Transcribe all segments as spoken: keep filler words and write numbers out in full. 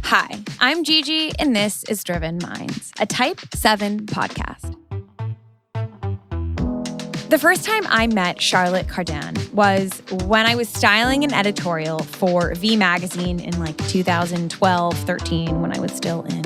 Hi, I'm Gigi, and this is Driven Minds, a Type seven podcast. The first time I met Charlotte Cardin was when I was styling an editorial for V Magazine in like two thousand twelve, thirteen, when I was still in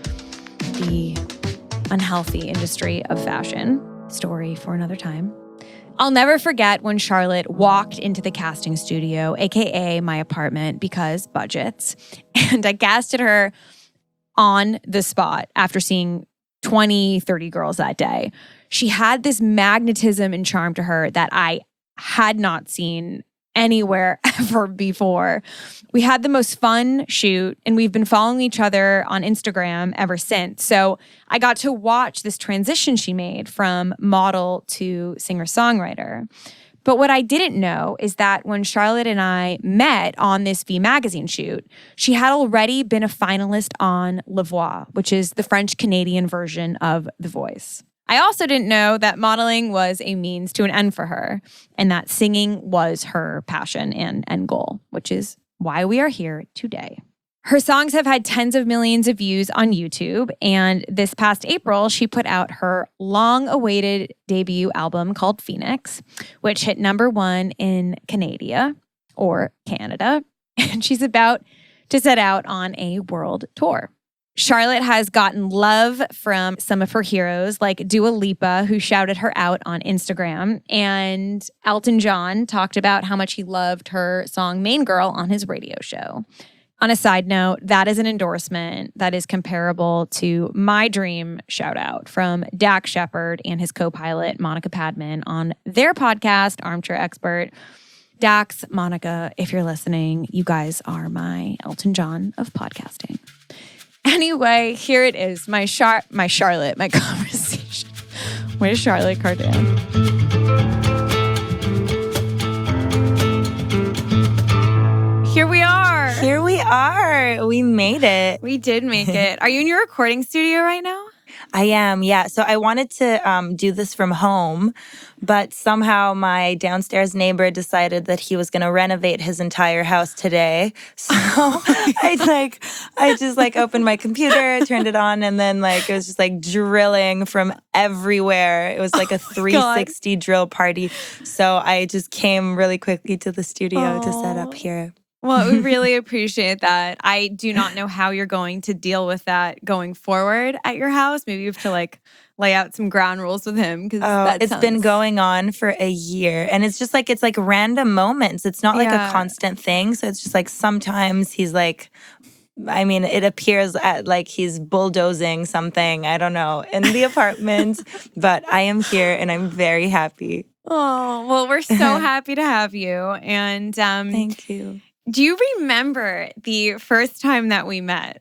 the unhealthy industry of fashion. Story for another time. I'll never forget when Charlotte walked into the casting studio, A K A my apartment, because budgets, and I casted her on the spot after seeing twenty, thirty girls that day. She had this magnetism and charm to her that I had not seen anywhere ever before. We had the most fun shoot, and we've been following each other on Instagram ever since. So I got to watch this transition she made from model to singer-songwriter. But what I didn't know is that when Charlotte and I met on this V Magazine shoot, she had already been a finalist on La Voix, which is the French-Canadian version of The Voice. I also didn't know that modeling was a means to an end for her, and that singing was her passion and end goal, which is why we are here today. Her songs have had tens of millions of views on YouTube, and this past April, she put out her long-awaited debut album called Phoenix, which hit number one in Canada, or Canada, and she's about to set out on a world tour. Charlotte has gotten love from some of her heroes like Dua Lipa, who shouted her out on Instagram, and Elton John talked about how much he loved her song Main Girl on his radio show. On a side note, that is an endorsement that is comparable to my dream shout out from Dax Shepard and his co-pilot Monica Padman on their podcast, Armchair Expert. Dax, Monica, if you're listening, you guys are my Elton John of podcasting. Anyway, here it is, my Char- my Charlotte, my conversation with Charlotte Cardin. Here we are. Here we are. We made it. We did make it. Are you in your recording studio right now? I am, yeah. So I wanted to um, do this from home, but somehow my downstairs neighbor decided that he was going to renovate his entire house today. So I like, I just like opened my computer, turned it on, and then like it was just like drilling from everywhere. It was like a three sixty drill party. So I just came really quickly to the studio oh. to set up here. Well, we really appreciate that. I do not know how you're going to deal with that going forward at your house. Maybe you have to like lay out some ground rules with him. Cause oh, that it's sounds... been going on for a year. And it's just like, it's like random moments. It's not like yeah. a constant thing. So it's just like sometimes he's like, I mean, it appears at like he's bulldozing something, I don't know, in the apartment. But I am here and I'm very happy. Oh, well, we're so happy to have you. And um, thank you. Do you remember the first time that we met?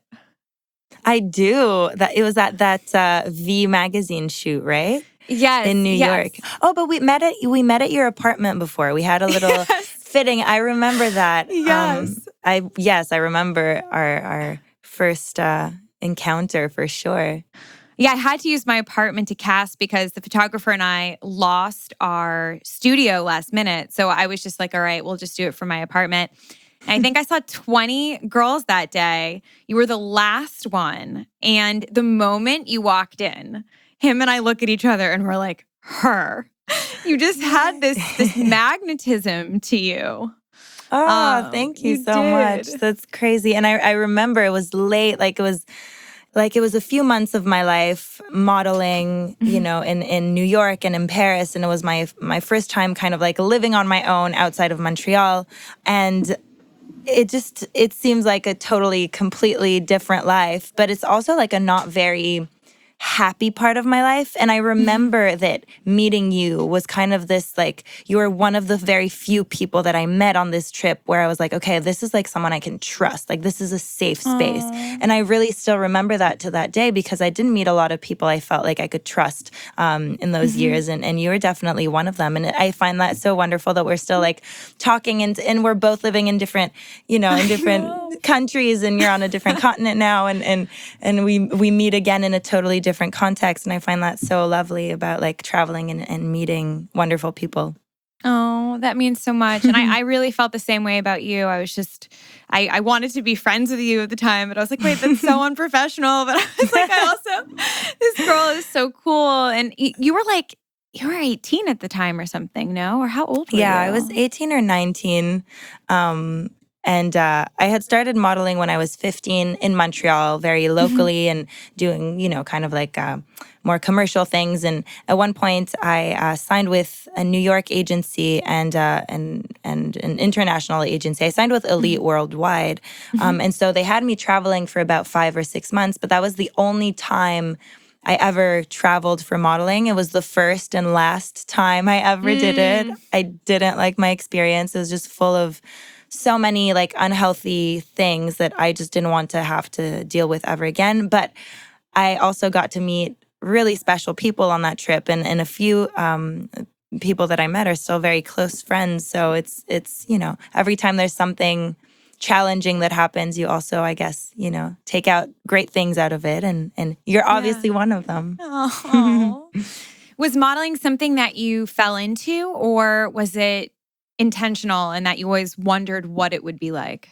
I do. That it was at that uh, V Magazine shoot, right? Yes, in New yes. York. Oh, but we met at we met at your apartment before. We had a little yes. fitting. I remember that. Yes, um, I yes, I remember our our first uh, encounter for sure. Yeah, I had to use my apartment to cast because the photographer and I lost our studio last minute. So I was just like, all right, we'll just do it from my apartment. And I think I saw twenty girls that day. You were the last one. And the moment you walked in, him and I look at each other and we're like, her. You just had this, this magnetism to you. Oh, um, thank you, you so did. much. That's crazy. And I, I remember it was late. Like it was like it was a few months of my life modeling, you know, in, in New York and in Paris. And it was my my first time kind of like living on my own outside of Montreal. And it just, it seems like a totally, completely different life, but it's also like a not very happy part of my life. And I remember that meeting you was kind of this, like, you were one of the very few people that I met on this trip where I was like, okay, this is like someone I can trust. Like, this is a safe space. Aww. And I really still remember that to that day because I didn't meet a lot of people I felt like I could trust um, in those mm-hmm. years. And, and you were definitely one of them. And I find that so wonderful that we're still like talking and, and we're both living in different, you know, in different countries, and you're on a different continent now. And, and, and we, we meet again in a totally different context. And I find that so lovely about like traveling and, and meeting wonderful people. Oh, that means so much. And I, I really felt the same way about you. I was just, I, I wanted to be friends with you at the time, but I was like, wait, that's so unprofessional. But I was like, I also, this girl is so cool. And y- you were like, you were eighteen at the time or something, no? Or how old were Yeah, you? I was eighteen or nineteen. Um, and uh, I had started modeling when I was fifteen in Montreal, very locally, and doing, you know, kind of like uh, more commercial things. And at one point, I uh, signed with a New York agency and uh, and and an international agency. I signed with Elite Worldwide, um, and so they had me traveling for about five or six months. But that was the only time I ever traveled for modeling. It was the first and last time I ever mm. did it. I didn't like my experience. It was just full of so many like unhealthy things that I just didn't want to have to deal with ever again. But I also got to meet really special people on that trip, and, and a few um, people that I met are still very close friends. So it's it's, you know, every time there's something challenging that happens, you also, I guess, you know, take out great things out of it. And and you're obviously yeah. one of them. Oh. Was modeling something that you fell into, or was it intentional and that you always wondered what it would be like?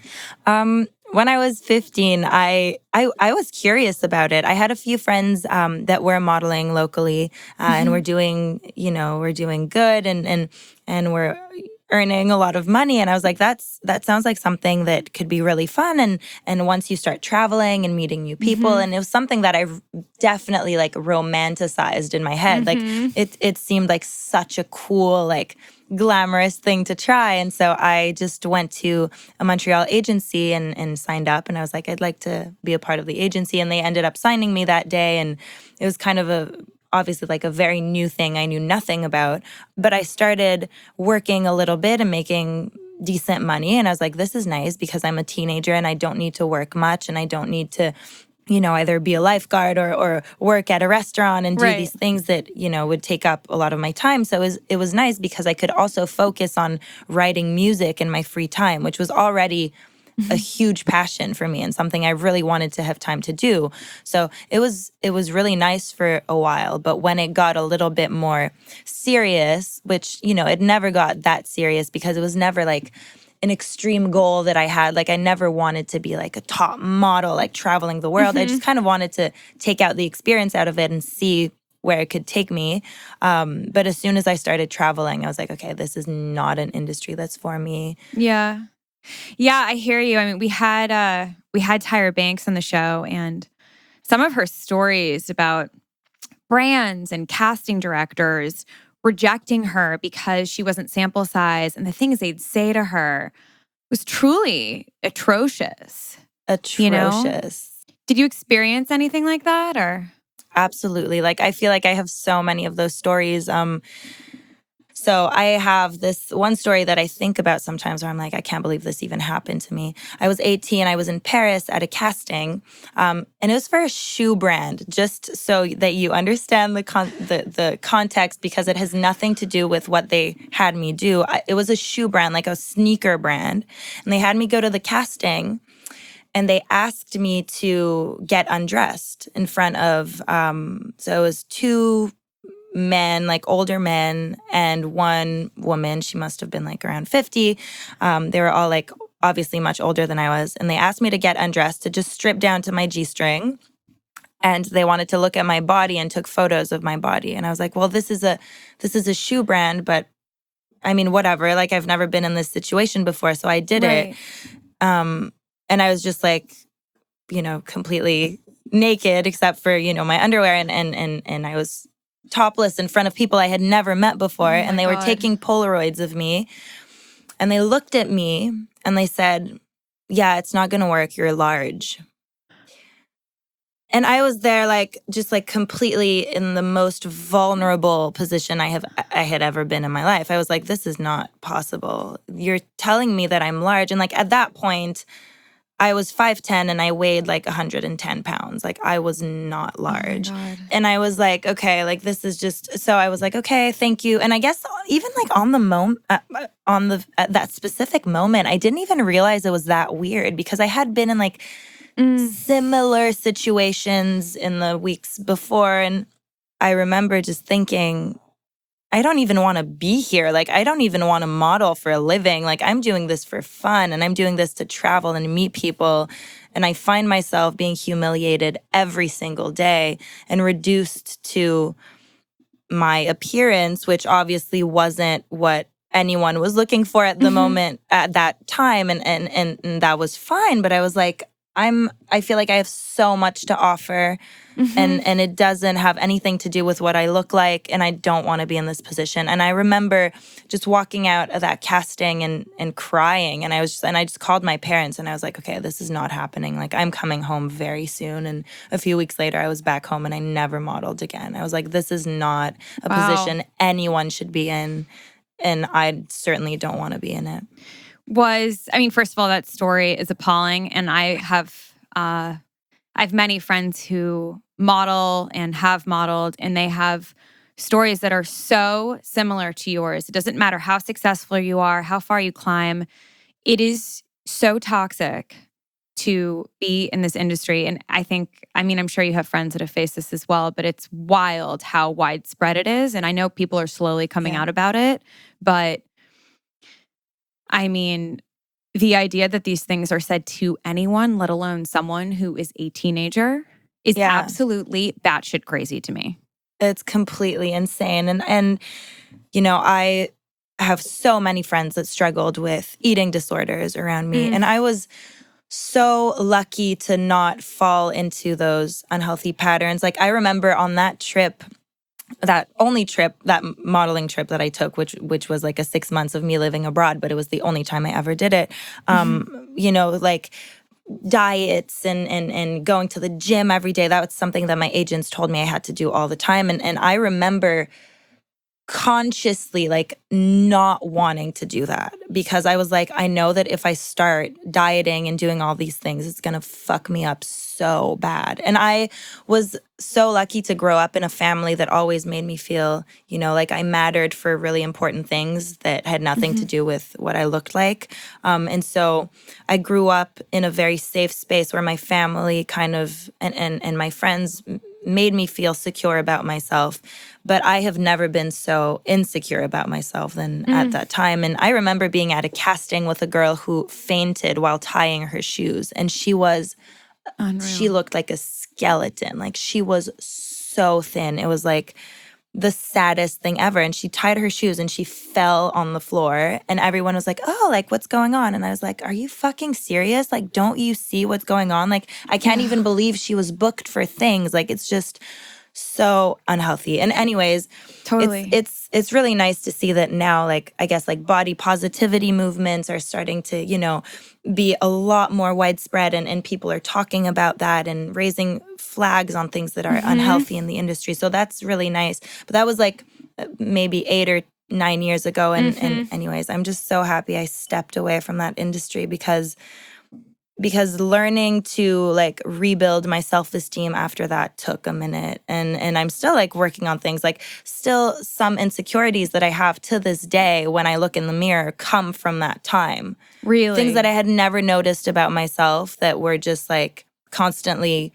Um, when I was fifteen, I, I I was curious about it. I had a few friends um, that were modeling locally, uh, mm-hmm. and we're doing, you know, we're doing good, and and and we're earning a lot of money. And I was like, that's that sounds like something that could be really fun. And and once you start traveling and meeting new people, mm-hmm. and it was something that I definitely like romanticized in my head. Mm-hmm. Like it it seemed like such a cool, like glamorous thing to try. And so I just went to a Montreal agency and, and signed up. And I was like, I'd like to be a part of the agency. And they ended up signing me that day. And it was kind of a obviously like a very new thing I knew nothing about. But I started working a little bit and making decent money. And I was like, this is nice because I'm a teenager and I don't need to work much and I don't need to, you know, either be a lifeguard or or work at a restaurant and do right. these things that, you know, would take up a lot of my time. So it was, it was nice because I could also focus on writing music in my free time, which was already a huge passion for me and something I really wanted to have time to do. So it was it was really nice for a while. But when it got a little bit more serious, which, you know, it never got that serious because it was never like an extreme goal that I had. Like I never wanted to be like a top model, like traveling the world. Mm-hmm. I just kind of wanted to take out the experience out of it and see where it could take me. Um, but as soon as I started traveling, I was like, okay, this is not an industry that's for me. Yeah. Yeah, I hear you. I mean, we had uh, we had Tyra Banks on the show, and some of her stories about brands and casting directors rejecting her because she wasn't sample size, and the things they'd say to her was truly atrocious. Atrocious. You know? Did you experience anything like that, or? Absolutely. Like I feel like I have so many of those stories. Um, So I have this one story that I think about sometimes where I'm like, I can't believe this even happened to me. I was eighteen. I was in Paris at a casting, um, and it was for a shoe brand, just so that you understand the, con- the the context, because it has nothing to do with what they had me do. I, it was a shoe brand, like a sneaker brand, and they had me go to the casting, and they asked me to get undressed in front of, um, so it was two men, like older men, and one woman. She must have been like around fifty. Um, they were all like obviously much older than I was. And they asked me to get undressed, to just strip down to my G-string. And they wanted to look at my body and took photos of my body. And I was like, well, this is a this is a shoe brand, but I mean, whatever. Like I've never been in this situation before. So I did right. it. Um, and I was just like, you know, completely naked except for, you know, my underwear. And and and and I was topless in front of people I had never met before. Oh and they God. were taking Polaroids of me. And they looked at me and they said, yeah, it's not going to work. You're large. And I was there like, just like completely in the most vulnerable position I have I had ever been in my life. I was like, this is not possible. You're telling me that I'm large. And like at that point, I was five ten and I weighed like one hundred ten pounds. Like I was not large. Oh and I was like, okay, like this is just, so I was like, okay, thank you. And I guess even like on the moment, uh, on the, at that specific moment, I didn't even realize it was that weird because I had been in like mm. similar situations in the weeks before. And I remember just thinking, I don't even want to be here. Like, I don't even want to model for a living. Like, I'm doing this for fun and I'm doing this to travel and meet people. And I find myself being humiliated every single day and reduced to my appearance, which obviously wasn't what anyone was looking for at the mm-hmm. moment at that time. And, and, and, and that was fine. But I was like, I'm, I feel like I have so much to offer. Mm-hmm. And and it doesn't have anything to do with what I look like, and I don't want to be in this position. And I remember just walking out of that casting and and crying, and I was just, and I just called my parents, and I was like, okay, this is not happening. Like, I'm coming home very soon. And a few weeks later, I was back home, and I never modeled again. I was like, this is not a wow. position anyone should be in, and I certainly don't want to be in it. Was I mean, first of all, that story is appalling, and I have uh, I have many friends who model and have modeled, and they have stories that are so similar to yours. It doesn't matter how successful you are, how far you climb. It is so toxic to be in this industry. And I think, I mean, I'm sure you have friends that have faced this as well, but it's wild how widespread it is. And I know people are slowly coming yeah. out about it, but I mean, the idea that these things are said to anyone, let alone someone who is a teenager, is yeah. absolutely batshit crazy to me. It's completely insane. And, and, you know, I have so many friends that struggled with eating disorders around me. Mm. And I was so lucky to not fall into those unhealthy patterns. Like, I remember on that trip, that only trip, that modeling trip that I took, which which was like a six months of me living abroad, but it was the only time I ever did it. Um, mm-hmm. You know, like diets and, and and going to the gym every day. That was something that my agents told me I had to do all the time. And and I remember consciously like not wanting to do that because I was like, I know that if I start dieting and doing all these things, it's gonna fuck me up so bad. And I was so lucky to grow up in a family that always made me feel, you know, like I mattered for really important things that had nothing mm-hmm. to do with what I looked like. Um, and so I grew up in a very safe space where my family kind of, and, and, and my friends made me feel secure about myself. But I have never been so insecure about myself than mm. at that time. And I remember being at a casting with a girl who fainted while tying her shoes. And she was, Unreal. She looked like a skeleton. Like, she was so thin. It was like the saddest thing ever. And she tied her shoes and she fell on the floor. And everyone was like, oh, like, what's going on? And I was like, are you fucking serious? Like, don't you see what's going on? Like, I can't even believe she was booked for things. Like, it's just so unhealthy. And anyways, totally. It's, it's it's really nice to see that now, like, I guess, like, body positivity movements are starting to, you know, be a lot more widespread, and, and people are talking about that and raising flags on things that are mm-hmm. unhealthy in the industry. So that's really nice. But that was like maybe eight or nine years ago. And, mm-hmm. and anyways, I'm just so happy I stepped away from that industry because Because learning to like rebuild my self-esteem after that took a minute. And and I'm still like working on things. Like, still some insecurities that I have to this day when I look in the mirror come from that time. Really? Things that I had never noticed about myself that were just like constantly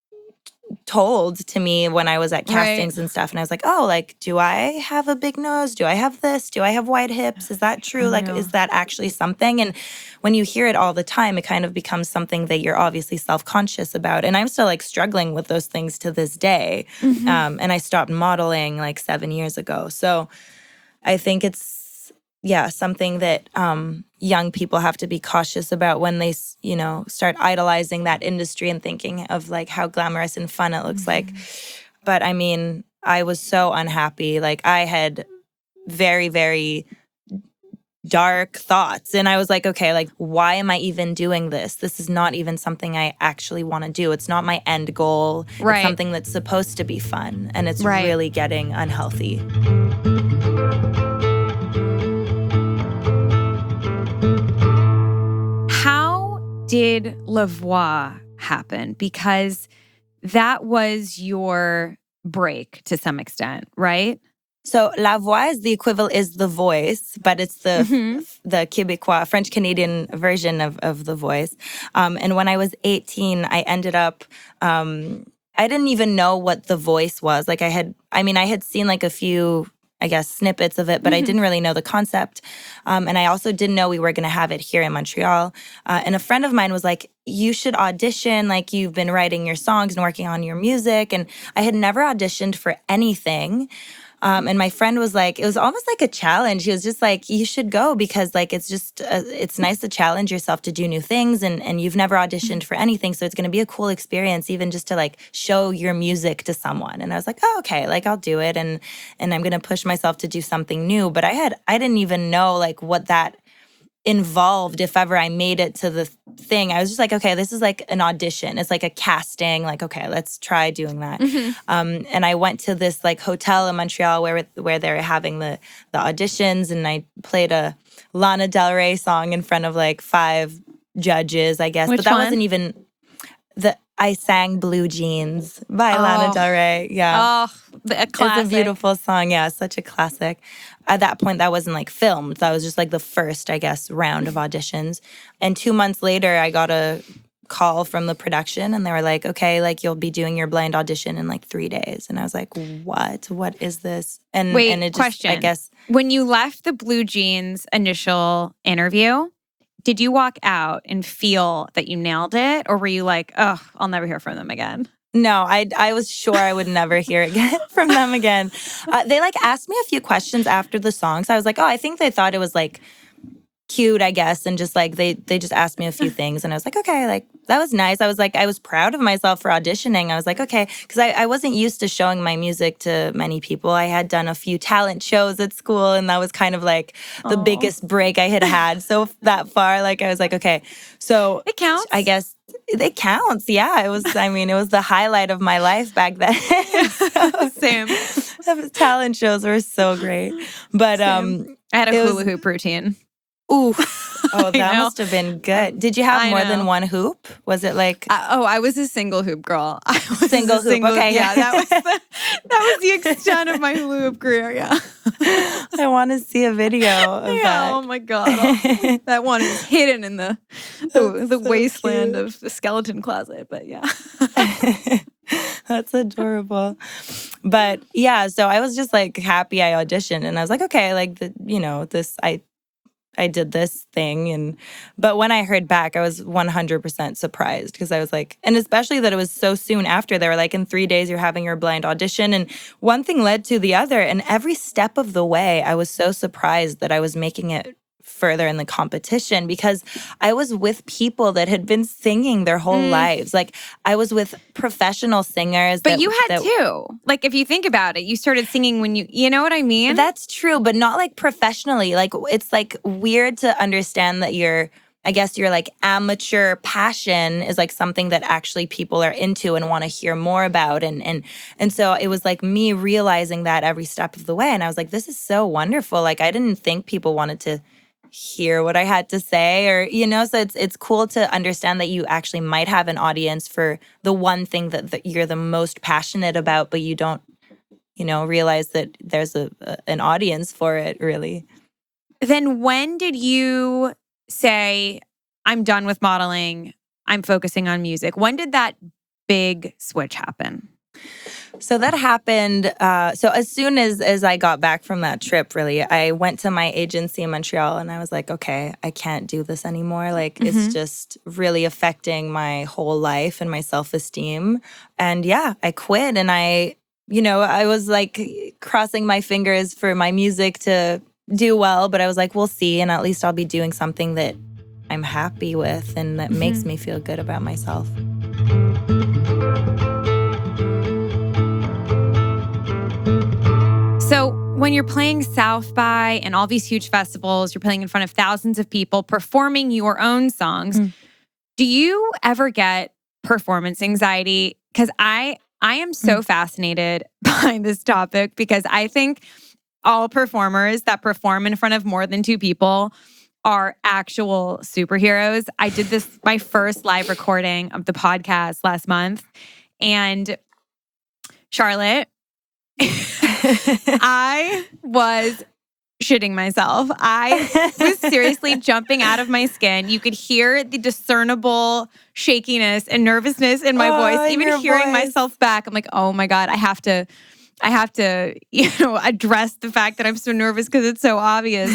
told to me when I was at castings right. and stuff. And I was like, oh, like, do I have a big nose? Do I have this? Do I have wide hips? Is that true? Like, is that actually something? And when you hear it all the time, it kind of becomes something that you're obviously self-conscious about. And I'm still like struggling with those things to this day. Mm-hmm. Um, and I stopped modeling like seven years ago. So I think it's, yeah, something that um, young people have to be cautious about when they, you know, start idolizing that industry and thinking of like how glamorous and fun it looks mm-hmm. like. But I mean, I was so unhappy. Like, I had very, very dark thoughts. And I was like, okay, like, why am I even doing this? This is not even something I actually want to do. It's not my end goal. Right. It's something that's supposed to be fun. And it's right. really getting unhealthy. Did La Voix happen? Because that was your break to some extent, right? So La Voix is the equivalent, is The Voice, but it's the mm-hmm. the Québécois, French-Canadian version of, of The Voice. Um, and when I was eighteen, I ended up, um, I didn't even know what The Voice was. Like, I had, I mean, I had seen like a few I guess, snippets of it, but mm-hmm. I didn't really know the concept. Um, and I also didn't know we were going to have it here in Montreal. Uh, and a friend of mine was like, you should audition, like you've been writing your songs and working on your music. And I had never auditioned for anything. Um, and my friend was like, it was almost like a challenge. He was just like, you should go because like, it's just, uh, it's nice to challenge yourself to do new things. And, and you've never auditioned for anything. So it's going to be a cool experience, even just to like show your music to someone. And I was like, oh, okay, like I'll do it. And, and I'm going to push myself to do something new. But I had, I didn't even know like what that involved if ever I made it to the thing. I was just like, okay, this is like an audition. It's like a casting. Like, okay, let's try doing that. Mm-hmm. Um, and I went to this like hotel in Montreal where where they were having the the auditions, and I played a Lana Del Rey song in front of like five judges, I guess. Which but that one? wasn't even the. I sang Blue Jeans by oh. Lana Del Rey. Yeah. Oh, a classic. It's a beautiful song. Yeah, such a classic. At that point, that wasn't like filmed. That was just like the first, I guess, round of auditions. And two months later, I got a call from the production and they were like, okay, like you'll be doing your blind audition in like three days. And I was like, what? What is this? And, Wait, and it just, question. I guess. When you left the Blue Jeans initial interview, did you walk out and feel that you nailed it? Or were you like, oh, I'll never hear from them again? No, I I was sure I would never hear again from them again. Uh, they like asked me a few questions after the songs. I was like, oh, I think they thought it was like cute, I guess. And just like, they they just asked me a few things. And I was like, okay, like that was nice. I was like, I was proud of myself for auditioning. I was like, okay, because I, I wasn't used to showing my music to many people. I had done a few talent shows at school, and that was kind of like the Aww. biggest break I had had so that far. Like, I was like, okay, so it counts. I guess it counts. Yeah, it was, I mean, it was the highlight of my life back then. So, Same. Talent shows were so great. But Same. um, I had a hula was, hoop routine. Ooh. Oh, that must have been good. Did you have I more know. than one hoop? Was it like uh, oh, I was a single hoop girl. I was single a hoop? Single, okay, yeah, that was the, that was the extent of my hula hoop career. Yeah, I want to see a video of yeah, that. Oh my god, oh, that one is hidden in the the, the so wasteland cute. of the skeleton closet. But yeah. That's adorable. But yeah, so I was just like happy I auditioned, and I was like, okay, like the, you know, this I I did this thing. And but when I heard back, I was one hundred percent surprised, because I was like, and especially that it was so soon after. They were like, in three days, you're having your blind audition. And one thing led to the other. And every step of the way, I was so surprised that I was making it further in the competition, because I was with people that had been singing their whole mm. lives. Like, I was with professional singers. But that, you had that, too. Like, if you think about it, you started singing when you, you know what I mean? That's true, but not like professionally. Like, it's like weird to understand that you're, I guess your like amateur passion is like something that actually people are into and want to hear more about. And and and so it was like me realizing that every step of the way. And I was like, this is so wonderful. Like, I didn't think people wanted to hear what I had to say, or, you know, so it's it's cool to understand that you actually might have an audience for the one thing that, that you're the most passionate about, but you don't, you know, realize that there's a, a an audience for it, really. Then when did you say, I'm done with modeling, I'm focusing on music? When did that big switch happen? So that happened. Uh, so as soon as, as I got back from that trip, really, I went to my agency in Montreal, and I was like, okay, I can't do this anymore. Like, mm-hmm. it's just really affecting my whole life and my self-esteem. And yeah, I quit. And I, you know, I was like crossing my fingers for my music to do well, but I was like, we'll see. And at least I'll be doing something that I'm happy with and that mm-hmm. makes me feel good about myself. So when you're playing South by and all these huge festivals, you're playing in front of thousands of people, performing your own songs, mm. do you ever get performance anxiety? Because I, I am so mm. fascinated by this topic, because I think all performers that perform in front of more than two people are actual superheroes. I did this, my first live recording of the podcast last month, and Charlotte, I was shitting myself. I was seriously jumping out of my skin. You could hear the discernible shakiness and nervousness in my oh, voice. Even hearing voice. myself back, I'm like, oh my God, I have to, I have to, you know, address the fact that I'm so nervous because it's so obvious.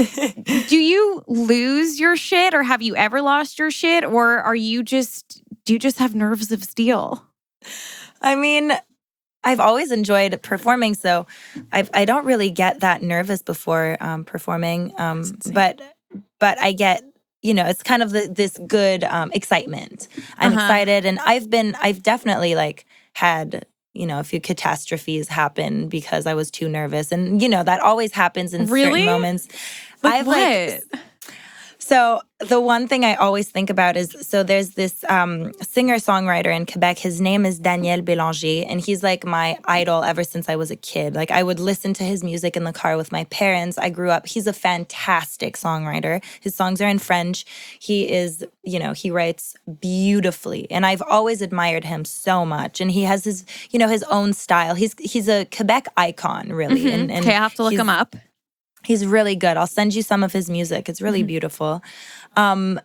Do you lose your shit, or have you ever lost your shit, or are you just, do you just have nerves of steel? I mean, I've always enjoyed performing, so I've, I don't really get that nervous before um, performing. Um, but but I get, you know, it's kind of the, this good um, excitement. I'm uh-huh. excited, and I've been, I've definitely like had, you know, a few catastrophes happen because I was too nervous, and you know that always happens in really? certain moments. Like I've what? like. So the one thing I always think about is, so there's this um, singer-songwriter in Quebec. His name is Daniel Bélanger, and he's like my idol ever since I was a kid. Like I would listen to his music in the car with my parents. I grew up, he's a fantastic songwriter. His songs are in French. He is, you know, he writes beautifully. And I've always admired him so much. And he has his, you know, his own style. He's he's a Quebec icon, really. Mm-hmm. And, and okay, I have to look him up. He's really good. I'll send you some of his music. It's really mm-hmm. beautiful. Um,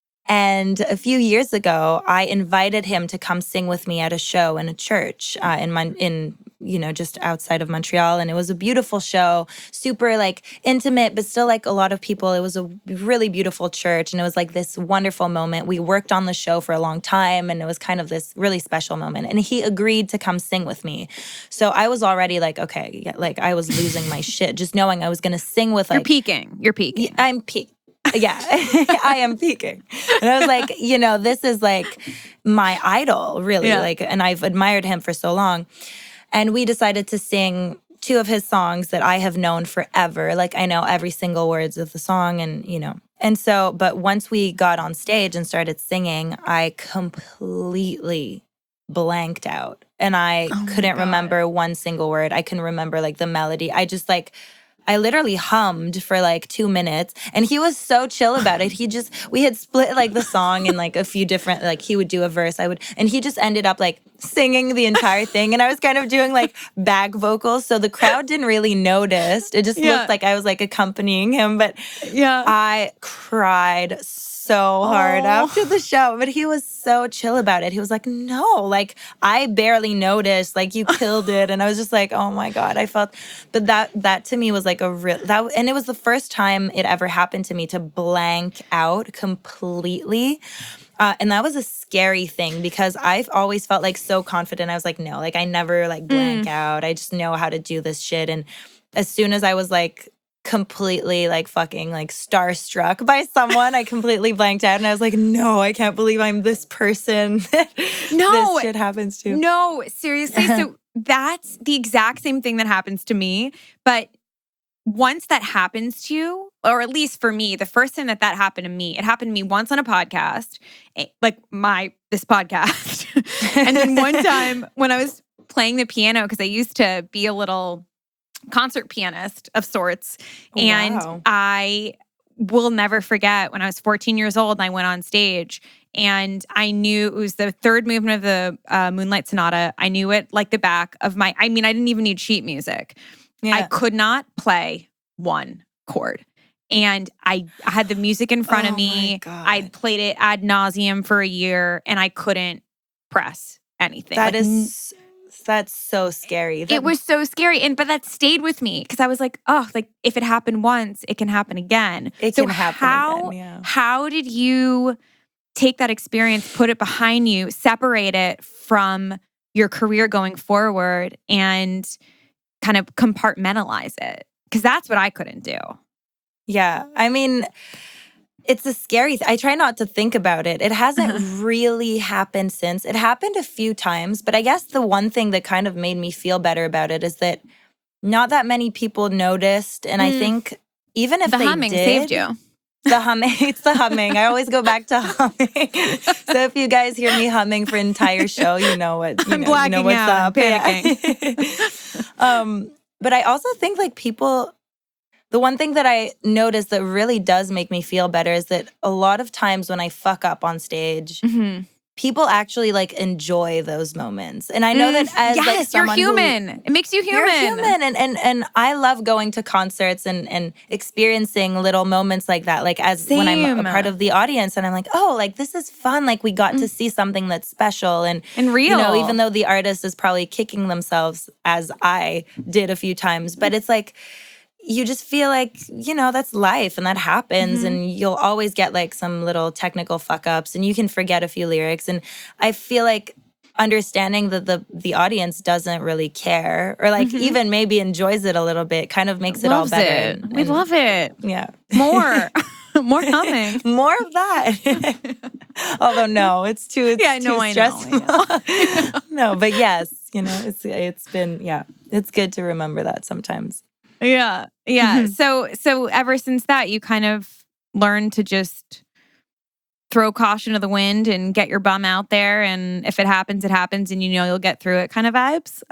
and a few years ago, I invited him to come sing with me at a show in a church uh, in Mon- in you know just outside of Montreal, and it was a beautiful show, super like intimate, but still like a lot of people. It was a really beautiful church, and it was like this wonderful moment. We worked on the show for a long time, and it was kind of this really special moment. And he agreed to come sing with me, so I was already like, okay, yeah, like I was losing my shit just knowing I was gonna sing with. Like, You're peaking. You're peaking. I'm peaking. Yeah, I am peaking. And I was like, you know, this is like my idol, really. Yeah. Like, and I've admired him for so long. And we decided to sing two of his songs that I have known forever. Like, I know every single words of the song, and, you know. And so, but once we got on stage and started singing, I completely blanked out. And I oh couldn't remember one single word. I couldn't remember, like, the melody. I just, like... I literally hummed for like two minutes, and he was so chill about it. He just, we had split like the song in like a few different, like he would do a verse, I would, and he just ended up like singing the entire thing. And I was kind of doing like back vocals. So the crowd didn't really notice. It just yeah. looked like I was like accompanying him, but yeah, I cried so hard oh. after the show, but he was so chill about it. He was like, no, like I barely noticed, like you killed it. And I was just like, oh my God, I felt, but that, that to me was like a real, that, and it was the first time it ever happened to me to blank out completely. Uh, and that was a scary thing because I've always felt like so confident. I was like, no, like I never like blank mm. out. I just know how to do this shit. And as soon as I was like, completely like fucking like starstruck by someone, I completely blanked out, and I was like, no, I can't believe I'm this person that no, this shit happens to. No, seriously. So that's the exact same thing that happens to me. But once that happens to you, or at least for me, the first time that that happened to me, it happened to me once on a podcast, like my, this podcast. And then one time when I was playing the piano, because I used to be a little concert pianist of sorts. And wow. I will never forget when I was fourteen years old and I went on stage, and I knew it was the third movement of the uh, Moonlight Sonata. I knew it like the back of my, I mean, I didn't even need sheet music. Yeah. I could not play one chord. And I, I had the music in front oh of me. I'd played it ad nauseum for a year, and I couldn't press anything. That like, is... That's so scary. That, it was so scary. And but that stayed with me because I was like, oh, like if it happened once, it can happen again. It so can happen how, again, yeah. How did you take that experience, put it behind you, separate it from your career going forward, and kind of compartmentalize it? Because that's what I couldn't do. Yeah. I mean... It's a scary th- I try not to think about it. It hasn't really happened since. It happened a few times, but I guess the one thing that kind of made me feel better about it is that not that many people noticed. And mm. I think even if the they humming did, saved you. The humming, it's the humming. I always go back to humming. So if you guys hear me humming for an entire show, you know what you I'm know, blacking you know what's out, up. Panicking. Yeah. um, but I also think like people. The one thing that I notice that really does make me feel better is that a lot of times when I fuck up on stage, mm-hmm. people actually like enjoy those moments. And I know Mm, that as yes, like someone you're who- human. It makes you human. You're human. And, and and I love going to concerts and, and experiencing little moments like that. Like as when I'm Same. a part of the audience and I'm like, oh, like this is fun. Like we got to see something that's special and, And real. You know, even though the artist is probably kicking themselves as I did a few times, but it's like, you just feel like, you know, that's life and that happens. Mm-hmm. And you'll always get like some little technical fuck ups and you can forget a few lyrics. And I feel like understanding that the the audience doesn't really care or like Mm-hmm. even maybe enjoys it a little bit kind of makes it all Loves better. it. And- We and- love it. Yeah. More. More coming. More of that. Although no, it's too it's Yeah, too no, I know, stressful. I know. No, but yes, you know, it's it's been yeah, it's good to remember that sometimes. Yeah. Yeah. Mhm. So so ever since that, you kind of learned to just throw caution to the wind and get your bum out there. And if it happens, it happens, and you know you'll get through it kind of vibes.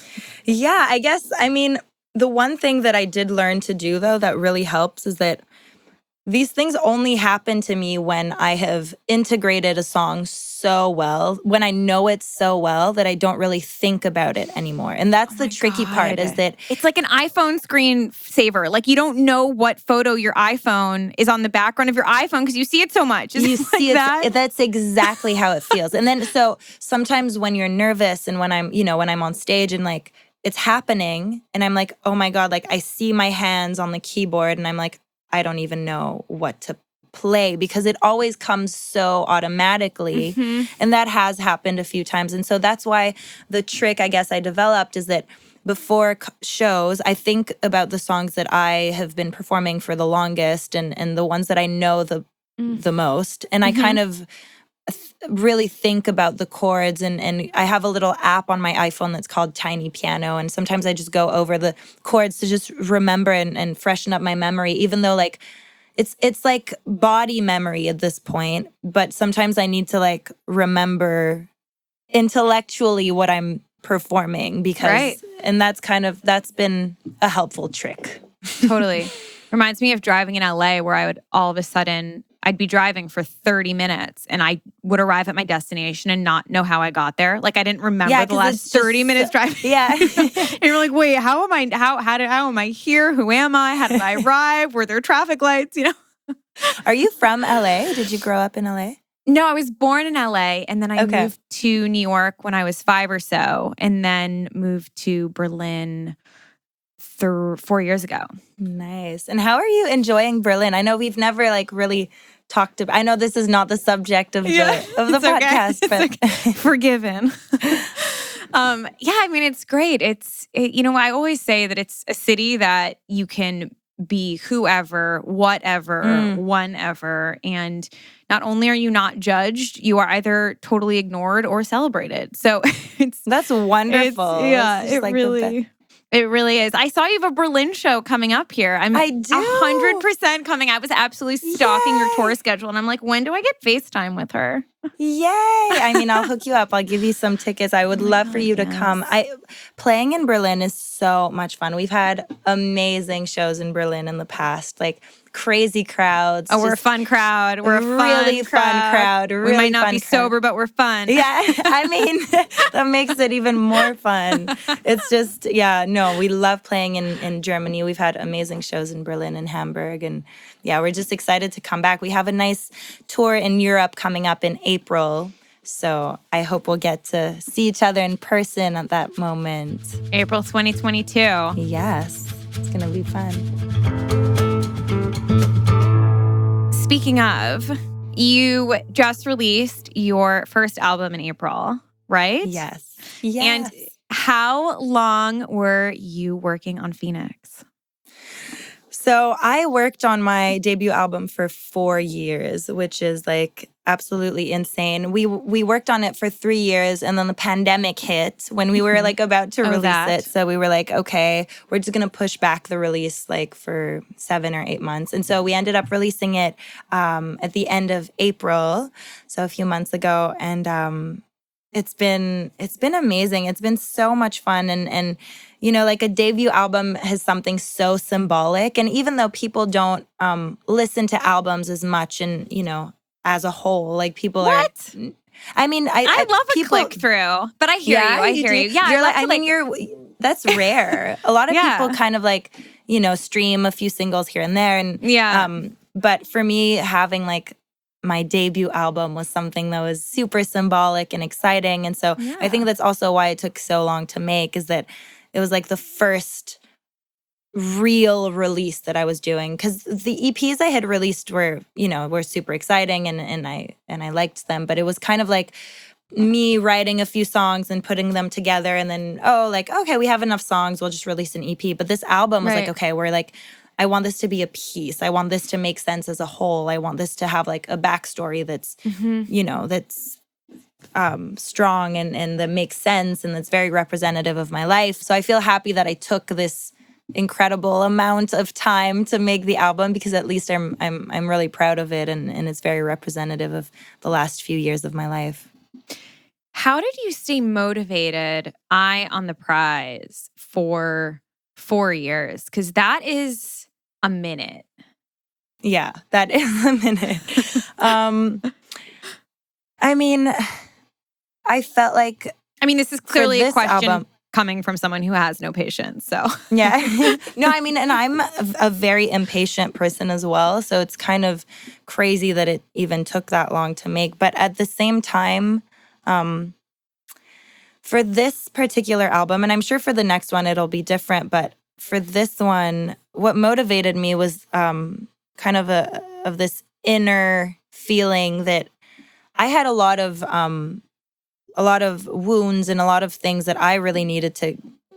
Yeah, I guess, I mean, the one thing that I did learn to do, though, that really helps is that these things only happen to me when I have integrated a song so well, when I know it so well that I don't really think about it anymore. And that's the tricky part is that It's like an iPhone screen saver. Like you don't know what photo your iPhone is on the background of your iPhone because you see it so much. Is you it like see it, that? that's exactly how it feels. And then so sometimes when you're nervous and when I'm, you know, when I'm on stage and like it's happening and I'm like, oh my God, like I see my hands on the keyboard and I'm like, I don't even know what to play because it always comes so automatically. Mhm. And that has happened a few times. And so that's why the trick I guess I developed is that before c- shows, I think about the songs that I have been performing for the longest and, and the ones that I know the Mm. the most. And I Mhm. kind of th- really think about the chords and and I have a little app on my iPhone that's called Tiny Piano and sometimes I just go over the chords to just remember and, and freshen up my memory even though like it's it's like body memory at this point but sometimes I need to like remember intellectually what I'm performing because Right. and that's kind of that's been a helpful trick. Totally. Reminds me of driving in L A where I would all of a sudden, I'd be driving for thirty minutes and I would arrive at my destination and not know how I got there. Like I didn't remember Yeah, the 'cause last it's just thirty minutes so- driving. Yeah. And you're like, wait, how am I, how, how did, how am I here? Who am I? How did I arrive? Were there traffic lights? You know? Are you from L A? Did you grow up in L A? No, I was born in L A and then I Okay. moved to New York when I was five or so and then moved to Berlin th- four years ago. Nice. And how are you enjoying Berlin? I know we've never like really talked about. I know this is not the subject of the of the it's okay. podcast, It's but okay. Forgiven. um, yeah, I mean, it's great. It's it, you know, I always say that it's a city that you can be whoever, whatever, Mm. whenever, and not only are you not judged, you are either totally ignored or celebrated. So it's that's wonderful. It's, yeah, It's just, it like, the be- really, it really is. I saw you have a Berlin show coming up here. I'm I do. a hundred percent coming. I was absolutely stalking your Yay. tour schedule, and I'm like, when do I get FaceTime with her? Yay! I mean, I'll hook you up. I'll give you some tickets. I would Oh my love for God, you to yes. come. I playing in Berlin is so much fun. We've had amazing shows in Berlin in the past, like crazy crowds. Oh, we're a just- fun crowd. We're a really fun fun crowd, we really might not fun be crowd. sober, but we're fun. Yeah, I mean, that makes it even more fun. It's just, yeah, no, we love playing in, in Germany. We've had amazing shows in Berlin and Hamburg. And yeah, we're just excited to come back. We have a nice tour in Europe coming up in April. So I hope we'll get to see each other in person at that moment. April twenty twenty-two. Yes, it's going to be fun. Speaking of, you just released your first album in April, right? Yes. Yes. And how long were you working on Phoenix? So I worked on my debut album for four years, which is like absolutely insane. We we worked on it for three years and then the pandemic hit when we were like about to Oh, release that. it. So we were like, okay, we're just going to push back the release like for seven or eight months. And so we ended up releasing it um, at the end of April, so a few months ago. And um, it's been it's been amazing. It's been so much fun and and you know, like a debut album has something so symbolic. And even though people don't um, listen to albums as much and, you know, as a whole, like people What? are I mean, I I love a people, click through, but I hear yeah, you. I you hear do. you. Yeah, you're I like, love I to, mean, you're that's rare. A lot of Yeah. people kind of like, you know, stream a few singles here and there, and Yeah. um, but for me, having like my debut album was something that was super symbolic and exciting, and so Yeah. I think that's also why it took so long to make. Is that it was like the first real release that I was doing, because the E Ps I had released were, you know, were super exciting, and and I and I liked them, but it was kind of like me writing a few songs and putting them together, and then oh, like okay, we have enough songs, we'll just release an E P. But this album was Right. like, okay, we're like, I want this to be a piece. I want this to make sense as a whole. I want this to have like a backstory that's, Mhm. you know, that's um, strong and and that makes sense and that's very representative of my life. So I feel happy that I took this incredible amount of time to make the album, because at least I'm I'm I'm really proud of it, and and it's very representative of the last few years of my life. How did you stay motivated, eye on the prize, for four years? Because that is a minute. Yeah, that is a minute. um, I mean, I felt like I mean, this is clearly a this question album- coming from someone who has no patience. So yeah. No, I mean, and I'm a, a very impatient person as well. So it's kind of crazy that it even took that long to make. But at the same time, um, for this particular album, and I'm sure for the next one it'll be different, but for this one, what motivated me was um, kind of a of this inner feeling that I had a lot of um, a lot of wounds and a lot of things that I really needed to,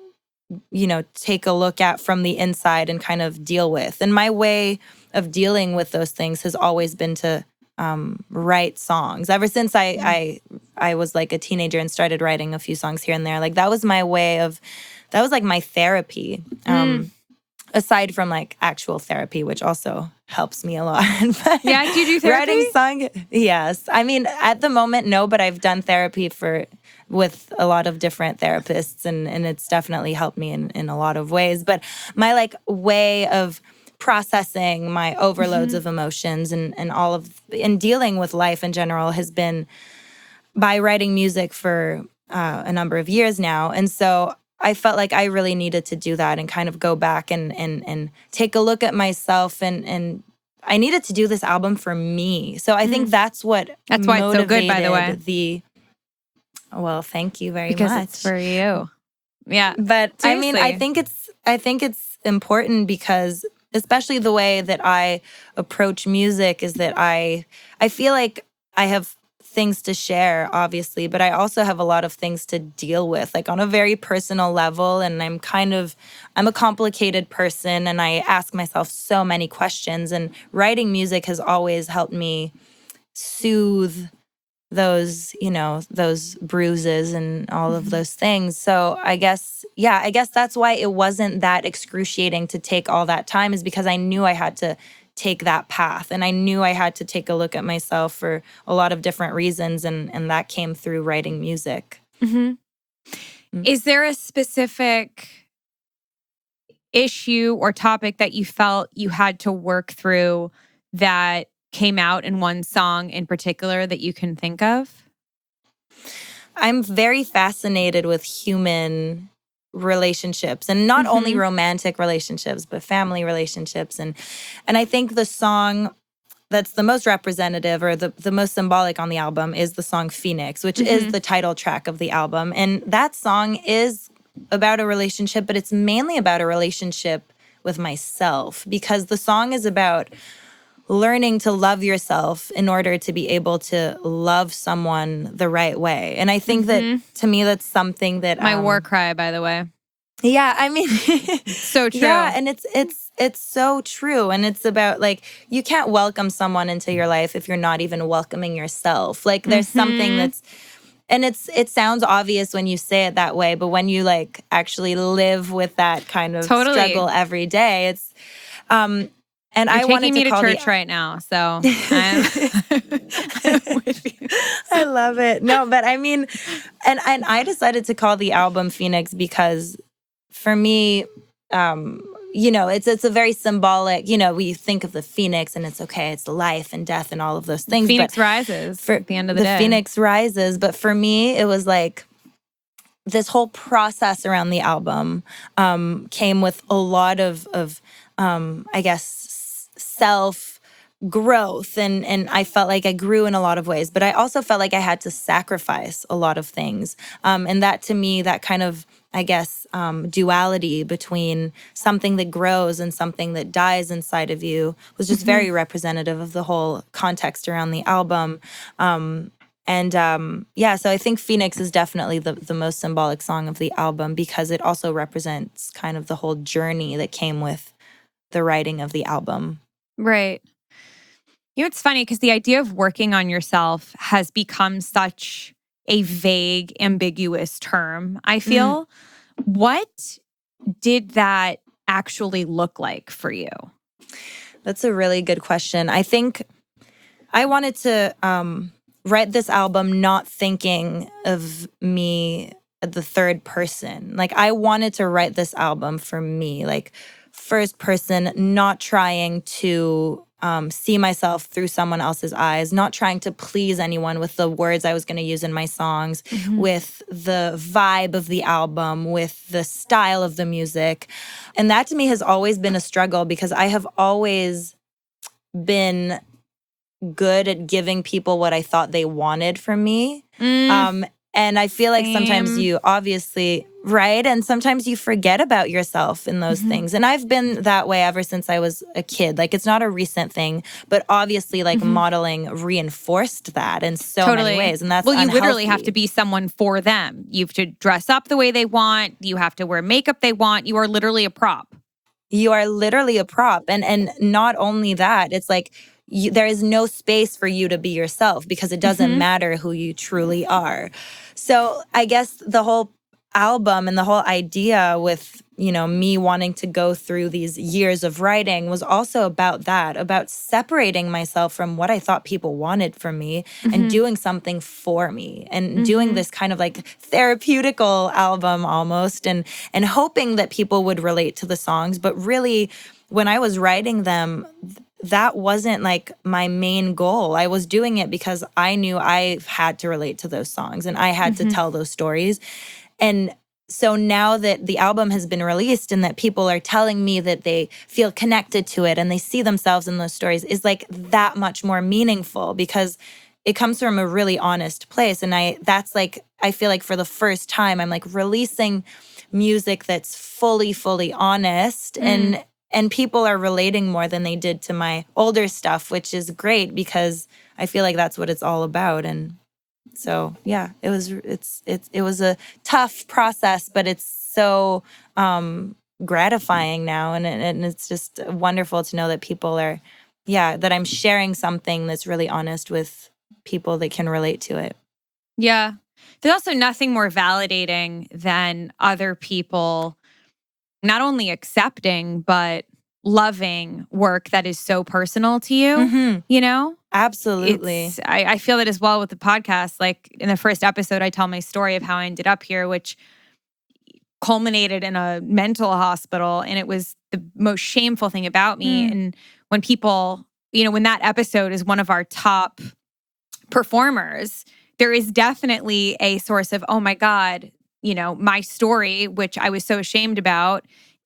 you know, take a look at from the inside and kind of deal with. And my way of dealing with those things has always been to um, write songs. Ever since I, I I was like a teenager and started writing a few songs here and there, like that was my way of, that was like my therapy. Um, Mm. Aside from like actual therapy, which also helps me a lot. But Yeah, do you do therapy? Writing song, yes. I mean, at the moment, no, but I've done therapy for with a lot of different therapists, and and it's definitely helped me in in a lot of ways. But my like way of processing my overloads Mm-hmm. of emotions and and all of and dealing with life in general has been by writing music for uh, a number of years now. And so I felt like I really needed to do that and kind of go back and and and take a look at myself, and and I needed to do this album for me. So I think that's what That's why it's so good, by the way. motivated the well, thank you very Because much. it's for you. Yeah. But I mean, I Seriously. think it's I think it's important because especially the way that I approach music is that I I feel like I have things to share, obviously, but I also have a lot of things to deal with, like on a very personal level. And I'm kind of I'm a complicated person, and I ask myself so many questions. And writing music has always helped me soothe those, you know, those bruises and all of those things. So I guess, yeah, I guess that's why it wasn't that excruciating to take all that time, is because I knew I had to take that path, and I knew I had to take a look at myself for a lot of different reasons, and and that came through writing music. Mm-hmm. Is there a specific issue or topic that you felt you had to work through that came out in one song in particular that you can think of? I'm very fascinated with human relationships, and not only Mhm. romantic relationships, but family relationships. And and I think the song that's the most representative or the, the most symbolic on the album is the song Phoenix, which Mhm. is the title track of the album. And that song is about a relationship, but it's mainly about a relationship with myself, because the song is about learning to love yourself in order to be able to love someone the right way. And I think Mhm. that to me, that's something that My um, war cry, by the way. Yeah, I mean, So true. yeah, and it's it's it's so true, and it's about like you can't welcome someone into your life if you're not even welcoming yourself. Like there's something Mhm. that's, and it's it sounds obvious when you say it that way, but when you like actually live with that kind of Totally. struggle every day, it's um and You're I wanted taking me to to call church the, right now, so I'm, I'm with you. I love it. No, but I mean, and and I decided to call the album Phoenix because for me, um, you know, it's it's a very symbolic, you know, we think of the phoenix and it's okay, it's life and death and all of those things. Phoenix but rises for, at the end of the, the day. The phoenix rises. But for me, it was like this whole process around the album um, came with a lot of, of um, I guess, self growth. And, and I felt like I grew in a lot of ways. But I also felt like I had to sacrifice a lot of things. Um, and that, to me, that kind of, I guess, um, duality between something that grows and something that dies inside of you was just mm-hmm. very representative of the whole context around the album. Um, and um, yeah, so I think Phoenix is definitely the, the most symbolic song of the album because it also represents kind of the whole journey that came with the writing of the album. Right. You know, it's funny because the idea of working on yourself has become such a vague, ambiguous term, I feel. Mm. What did that actually look like for you? That's a really good question. I think I wanted to um, write this album not thinking of me the third person. Like, I wanted to write this album for me, like first person, not trying to Um, see myself through someone else's eyes, not trying to please anyone with the words I was going to use in my songs, mm-hmm. with the vibe of the album, with the style of the music. And that to me has always been a struggle because I have always been good at giving people what I thought they wanted from me. Mm. Um, and I feel like Same. sometimes you obviously, right? And sometimes you forget about yourself in those mm-hmm. things. And I've been that way ever since I was a kid. Like, it's not a recent thing, but obviously, like, mm-hmm. modeling reinforced that in so totally. many ways. And that's Well, you unhealthy. literally have to be someone for them. You have to dress up the way they want. You have to wear makeup they want. You are literally a prop. You are literally a prop. And, and not only that, it's like, You, there is no space for you to be yourself because it doesn't mm-hmm. matter who you truly are. So I guess the whole album and the whole idea with, you know, me wanting to go through these years of writing was also about that, about separating myself from what I thought people wanted from me mm-hmm. and doing something for me and mm-hmm. doing this kind of like therapeutical album almost and and hoping that people would relate to the songs. But really, when I was writing them, that wasn't like my main goal. I was doing it because I knew I had to relate to those songs and I had mm-hmm. to tell those stories. And so now that the album has been released and that people are telling me that they feel connected to it and they see themselves in those stories is like that much more meaningful because it comes from a really honest place. And I that's like, I feel like for the first time, I'm like releasing music that's fully, fully honest mm. and And people are relating more than they did to my older stuff, which is great because I feel like that's what it's all about. And so, yeah, it was it's it's it was a tough process, but it's so um, gratifying now, and and it's just wonderful to know that people are, yeah, that I'm sharing something that's really honest with people that can relate to it. Yeah, there's also nothing more validating than other people not only accepting, but loving work that is so personal to you, mm-hmm. you know? Absolutely. I, I feel that as well with the podcast. Like in the first episode, I tell my story of how I ended up here, which culminated in a mental hospital. And it was the most shameful thing about me. Mm. And when people, you know, when that episode is one of our top performers, there is definitely a source of, oh my God, you know, my story, which I was so ashamed about,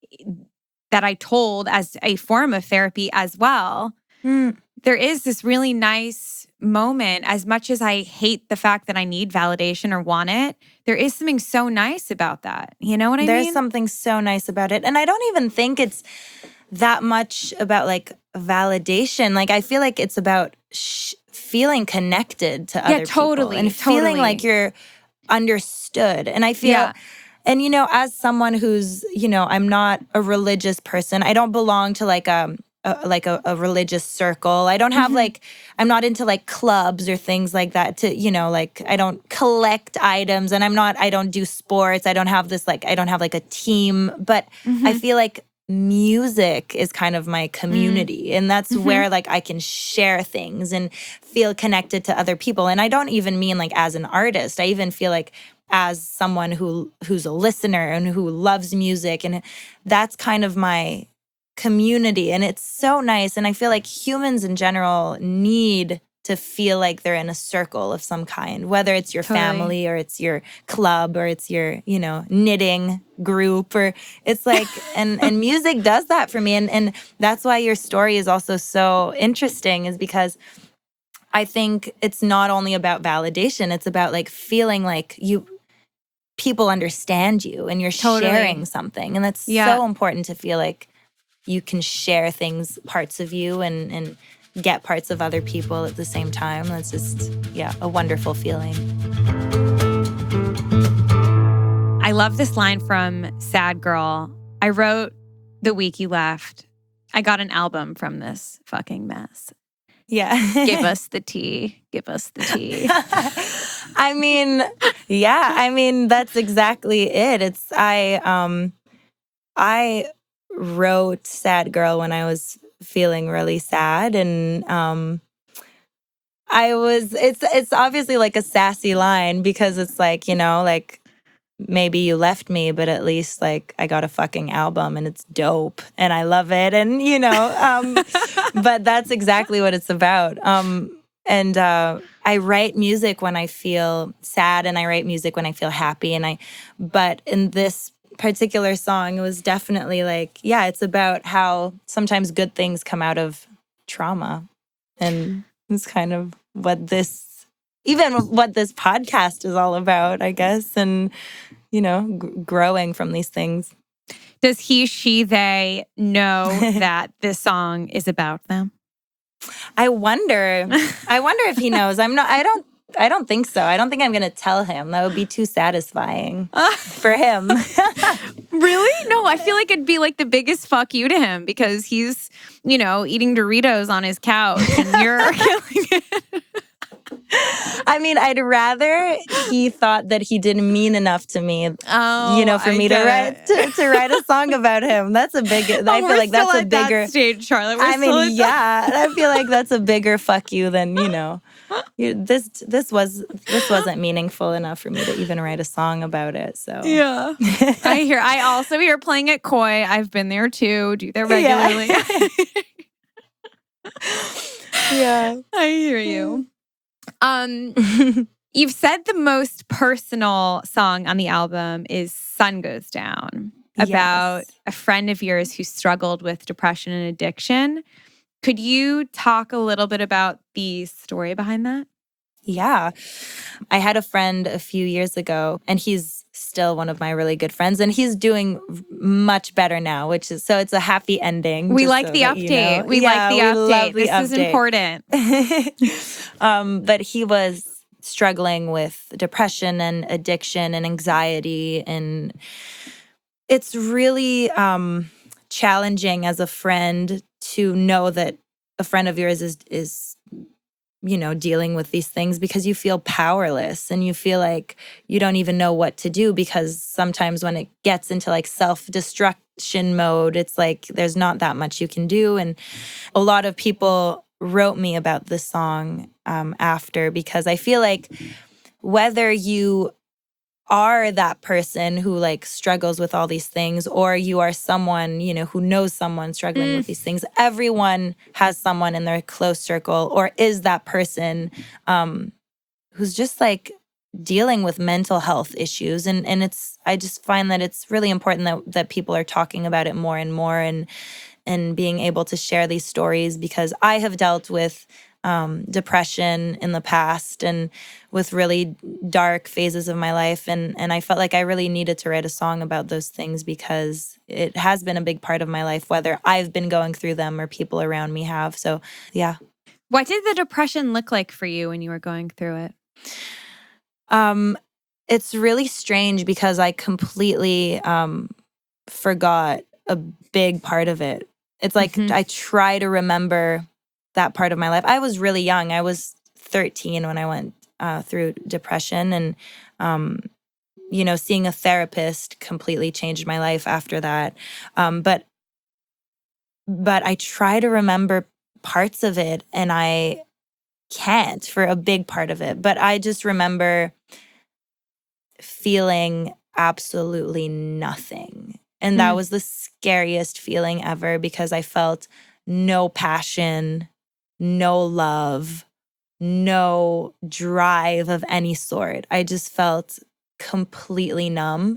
that I told as a form of therapy as well. Mm. There is this really nice moment, as much as I hate the fact that I need validation or want it, there is something so nice about that. You know what I There's mean? There's something so nice about it. And I don't even think it's that much about like validation. Like I feel like it's about sh- feeling connected to other yeah, totally, people and totally. feeling like you're understood. And I feel... Yeah. And, you know, as someone who's, you know, I'm not a religious person. I don't belong to like a, a like a, a religious circle. I don't have mm-hmm. like, I'm not into like clubs or things like that to, you know, like I don't collect items and I'm not, I don't do sports. I don't have this like, I don't have like a team. But mm-hmm. I feel like music is kind of my community. Mm. And that's mm-hmm. where like I can share things and feel connected to other people. And I don't even mean like as an artist. I even feel like as someone who who's a listener and who loves music. And that's kind of my community. And it's so nice. And I feel like humans in general need to feel like they're in a circle of some kind, whether it's your Totally. family or it's your club or it's your, you know, knitting group, or it's like, and, and music does that for me. And, and that's why your story is also so interesting, is because I think it's not only about validation, it's about like feeling like you, people understand you and you're Totally. sharing something. And that's Yeah. so important to feel like you can share things, parts of you, and, and get parts of other people at the same time. That's just, yeah, a wonderful feeling. I love this line from Sad Girl. I wrote the week you left. I got an album from this fucking mess. Yeah. Give us the tea. Give us the tea. I mean, yeah, I mean, that's exactly it. It's, I, um, I wrote Sad Girl when I was feeling really sad, and um I was it's it's obviously like a sassy line, because it's like, you know, like maybe you left me, but at least like I got a fucking album and it's dope and I love it, and you know, um but that's exactly what it's about. Um and uh I write music when I feel sad, and I write music when I feel happy, and I but in this particular song, it was definitely like, yeah, it's about how sometimes good things come out of trauma. And it's kind of what this, even what this podcast is all about, I guess. And, you know, g- growing from these things. Does he, she, they know that this song is about them? I wonder, I wonder if he knows. I'm not, I don't, I don't think so. I don't think I'm going to tell him. That would be too satisfying for him. Really? No, I feel like it'd be like the biggest fuck you to him, because he's, you know, eating Doritos on his couch and you're killing it. I mean, I'd rather he thought that he didn't mean enough to me, Oh, you know, for I me to get write it. to, to write a song about him. That's a big. Oh, I feel we're like that's still a at bigger that stage, Charlotte. We're I still mean, at yeah, I feel like that's a bigger fuck you than, you know. You, this this was this wasn't meaningful enough for me to even write a song about it. So Yeah. I hear. I also hear playing at Koi. I've been there too. Do there regularly. Yeah. Yeah. I hear you. Um, you've said the most personal song on the album is Sun Goes Down, about Yes. a friend of yours who struggled with depression and addiction. Could you talk a little bit about the story behind that? Yeah. I had a friend a few years ago, and he's still one of my really good friends, and he's doing much better now, which is, so it's a happy ending. We just like so the that you update. know. We Yeah, like the we update. love the This is update. important. um, but he was struggling with depression and addiction and anxiety, and it's really um, challenging as a friend to know that a friend of yours is is you know, dealing with these things, because you feel powerless and you feel like you don't even know what to do, because sometimes when it gets into like self-destruction mode, it's like there's not that much you can do. And a lot of people wrote me about this song um, after, because I feel like whether you are that person who like struggles with all these things, or you are someone, you know, who knows someone struggling Mm. with these things, everyone has someone in their close circle, or is that person um, who's just like dealing with mental health issues. And and it's, I just find that it's really important that that people are talking about it more and more, and and being able to share these stories, because I have dealt with um, depression in the past and with really dark phases of my life. And, and I felt like I really needed to write a song about those things, because it has been a big part of my life, whether I've been going through them or people around me have. So, yeah. What did the depression look like for you when you were going through it? Um, it's really strange, because I completely um, forgot a big part of it. It's like Mhm. I try to remember that part of my life. I was really young. I was thirteen when I went uh, through depression, and um, you know, seeing a therapist completely changed my life after that. Um, but but I try to remember parts of it, and I can't for a big part of it. But I just remember feeling absolutely nothing. And that was the scariest feeling ever because I felt no passion, no love, no drive of any sort. I just felt completely numb.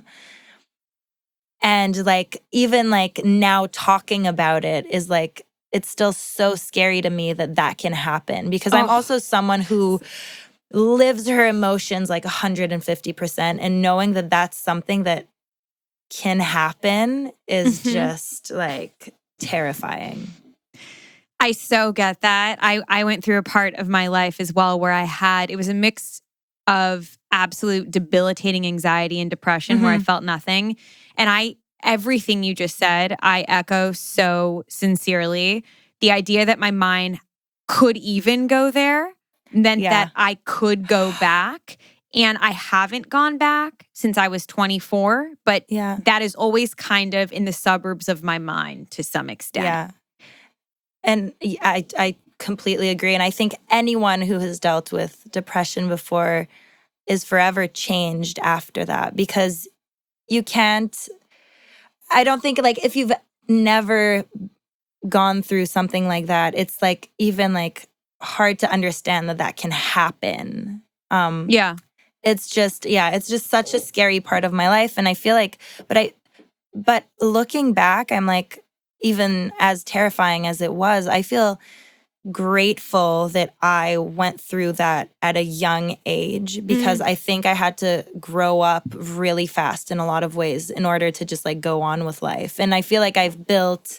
And like, even like now talking about it is like, it's still so scary to me that that can happen because I'm Oh. also someone who lives her emotions like one hundred fifty percent. And knowing that that's something that can happen is Mhm. just like terrifying. I so get that. I, I went through a part of my life as well where I had, it was a mix of absolute debilitating anxiety and depression where I Mhm. felt nothing. And I, everything you just said, I echo so sincerely. The idea that my mind could even go there, meant Yeah. that I could go back. And I haven't gone back since I was twenty-four, but Yeah. that is always kind of in the suburbs of my mind to some extent. Yeah. And y- I, I completely agree. And I think anyone who has dealt with depression before is forever changed after that because you can't, I don't think like if you've never gone through something like that, it's like even like hard to understand that that can happen. Um, Yeah. it's just, yeah, it's just such a scary part of my life. And I feel like, but I, but looking back, I'm like, even as terrifying as it was, I feel grateful that I went through that at a young age because Mm. I think I had to grow up really fast in a lot of ways in order to just like go on with life. And I feel like I've built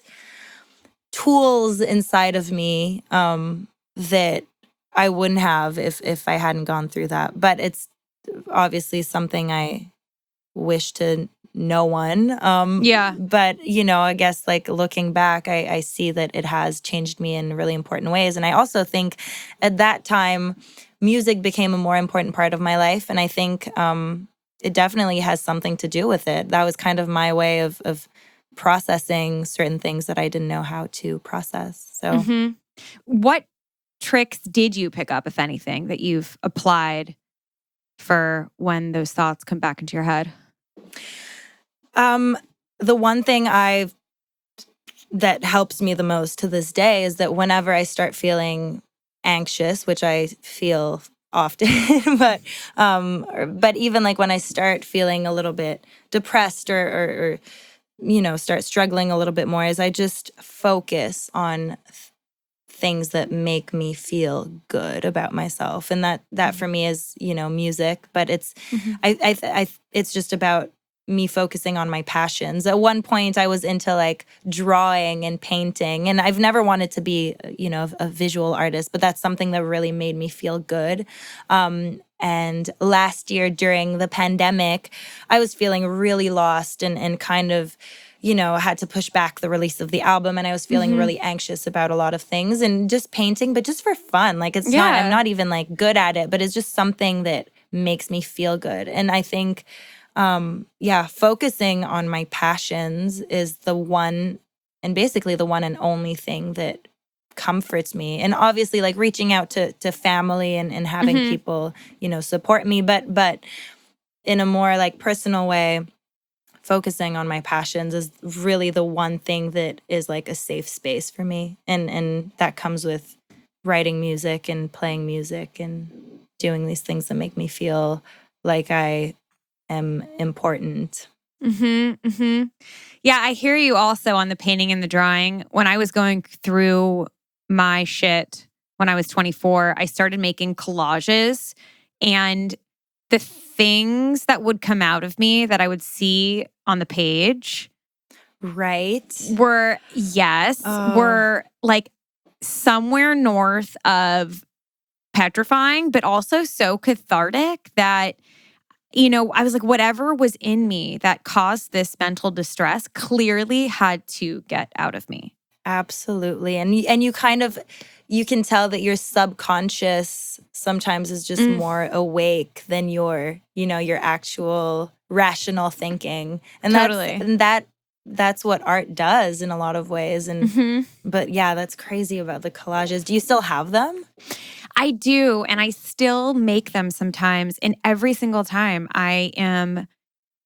tools inside of me um, that I wouldn't have if if I hadn't gone through that. But it's obviously something I wish to no one. Um, Yeah. But, you know, I guess like looking back, I, I see that it has changed me in really important ways. And I also think at that time, music became a more important part of my life. And I think um, it definitely has something to do with it. That was kind of my way of, of processing certain things that I didn't know how to process. So, hmm What tricks did you pick up, if anything, that you've applied for when those thoughts come back into your head? um, the one thing I've that helps me the most to this day is that whenever I start feeling anxious, which I feel often, but um, or- but even like when I start feeling a little bit depressed or, or, or you know start struggling a little bit more, is I just focus on th- things that make me feel good about myself, and that that for me is you know music, but it's Mhm. I I, I it's just about me focusing on my passions. At one point, I was into like drawing and painting, and I've never wanted to be, you know, a visual artist, but that's something that really made me feel good. Um, and last year during the pandemic, I was feeling really lost and and kind of, you know, had to push back the release of the album, and I was feeling Mhm. really anxious about a lot of things and just painting, but just for fun. Like it's not, I'm Yeah. not even like good at it, but it's just something that makes me feel good. And I think um, yeah, focusing on my passions is the one and basically the one and only thing that comforts me. And obviously like reaching out to to family and, and having Mhm. people, you know, support me, but but in a more like personal way, focusing on my passions is really the one thing that is like a safe space for me. And and that comes with writing music and playing music and doing these things that make me feel like I am important. Mhm. Mhm. Yeah, I hear you also on the painting and the drawing. When I was going through my shit when I was twenty-four, I started making collages, and the things that would come out of me that I would see on the page Right? were, yes, Oh, were like somewhere north of petrifying, but also so cathartic that, you know, I was like, whatever was in me that caused this mental distress clearly had to get out of me. absolutely. And y- and you kind of you can tell that your subconscious sometimes is just Mm, more awake than your, you know, your actual rational thinking. And that's totally. and that that's what art does in a lot of ways. And hmm but yeah, that's crazy about the collages. Do you still have them? I do. And I still make them sometimes. And every single time I am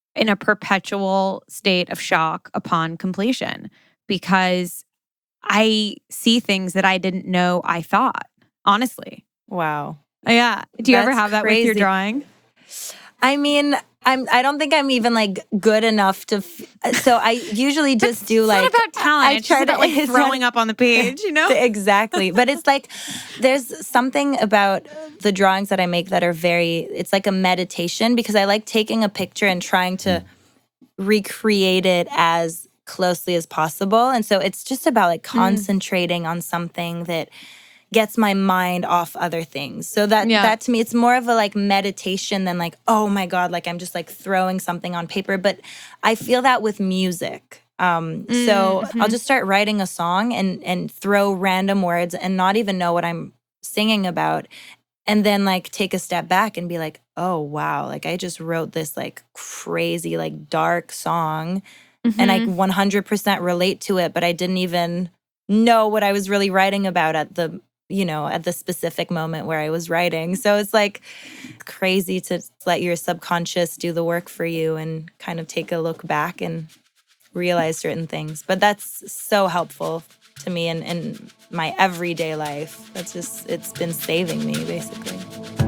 in a perpetual state of shock upon completion because I see things that I didn't know I thought, honestly. Wow. Yeah. Do you That's ever have that crazy. with your drawing? I mean, I'm, I don't think I'm even like good enough to. F- so I usually just do like. It's not about talent. I, I it's try just about to, like throwing up on the page, you know? Exactly. But it's like there's something about the drawings that I make that are very. It's like a meditation because I like taking a picture and trying to recreate it as closely as possible. And so it's just about like concentrating mm. on something that gets my mind off other things. So that yeah. that to me, it's more of a like meditation than like, oh my God, like I'm just like throwing something on paper. But I feel that with music. Um, mm-hmm. So I'll just start writing a song and and throw random words and not even know what I'm singing about. And then like take a step back and be like, oh wow, like I just wrote this like crazy, like dark song mm-hmm. and I one hundred percent relate to it, but I didn't even know what I was really writing about at the you know, at the specific moment where I was writing. So it's like crazy to let your subconscious do the work for you and kind of take a look back and realize certain things. But that's so helpful to me in, in my everyday life. That's just, it's been saving me, basically.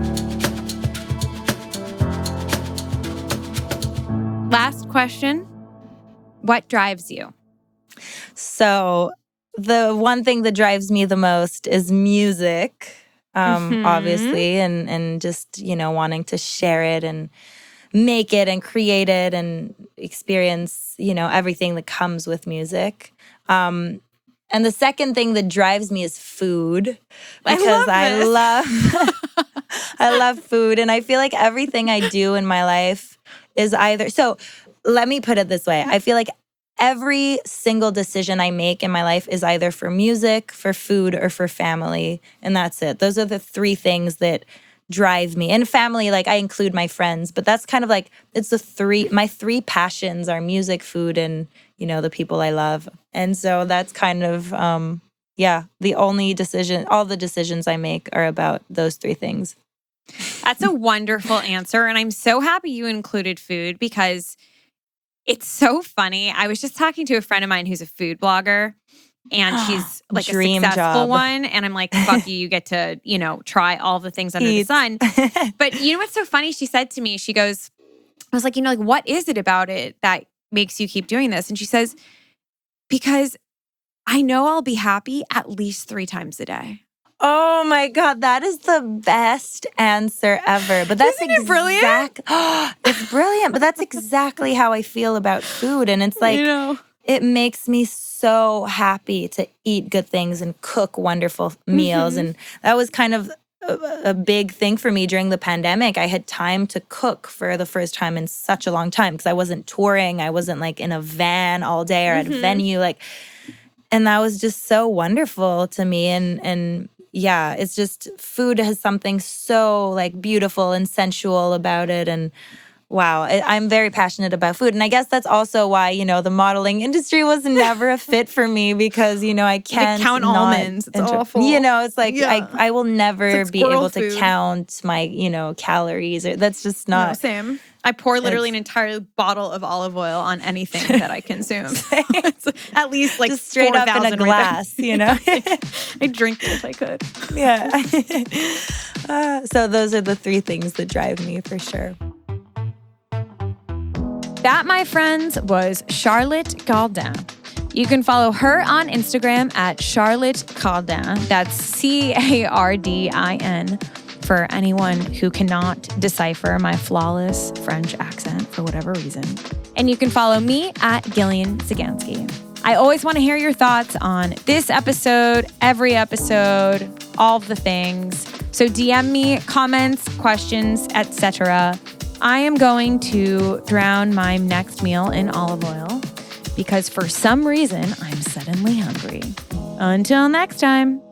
Last question. What drives you? So the one thing that drives me the most is music, um, mm-hmm. obviously, and and just, you know, wanting to share it and make it and create it and experience, you know, everything that comes with music. Um, and the second thing that drives me is food because I love, I love, I love food. And I feel like everything I do in my life is either, so let me put it this way. I feel like every single decision I make in my life is either for music, for food, or for family. And that's it. Those are the three things that drive me. And family, like I include my friends, but that's kind of like, it's the three, my three passions are music, food, and, you know, the people I love. And so that's kind of, um, yeah, the only decision, all the decisions I make are about those three things. That's a wonderful answer. And I'm so happy you included food because it's so funny. I was just talking to a friend of mine who's a food blogger and she's like Dream a successful job. one. And I'm like, fuck you, you get to, you know, try all the things under Eat. the sun. But you know what's so funny? She said to me, she goes, I was like, you know, like, what is it about it that makes you keep doing this? And she says, because I know I'll be happy at least three times a day. Oh my God, that is the best answer ever. But that's Isn't it brilliant? It's brilliant, but that's exactly how I feel about food. And it's like, you know. It makes me so happy to eat good things and cook wonderful meals. Mm-hmm. And that was kind of a, a big thing for me during the pandemic. I had time to cook for the first time in such a long time because I wasn't touring. I wasn't like in a van all day or mm-hmm. at a venue. Like, and that was just so wonderful to me. And, and, yeah, it's just food has something so like beautiful and sensual about it. And wow, I, I'm very passionate about food. And I guess that's also why, you know, the modeling industry was never a fit for me because, you know, I can't count almonds. It's inter- awful. You know, it's like yeah. I, I will never like be able food. to count my, you know, calories. Or, that's just not. No, same. I pour literally it's, an entire bottle of olive oil on anything that I consume. It's at least like just straight up in a glass, right you know. I drink it if I could. Yeah. uh, so those are the three things that drive me for sure. That, my friends, was Charlotte Cardin. You can follow her on Instagram at Charlotte Cardin. That's C A R D I N. For anyone who cannot decipher my flawless French accent for whatever reason. And you can follow me at Gillian Sagansky. I always want to hear your thoughts on this episode, every episode, all of the things. So D M me comments, questions, et cetera. I am going to drown my next meal in olive oil because for some reason I'm suddenly hungry. Until next time.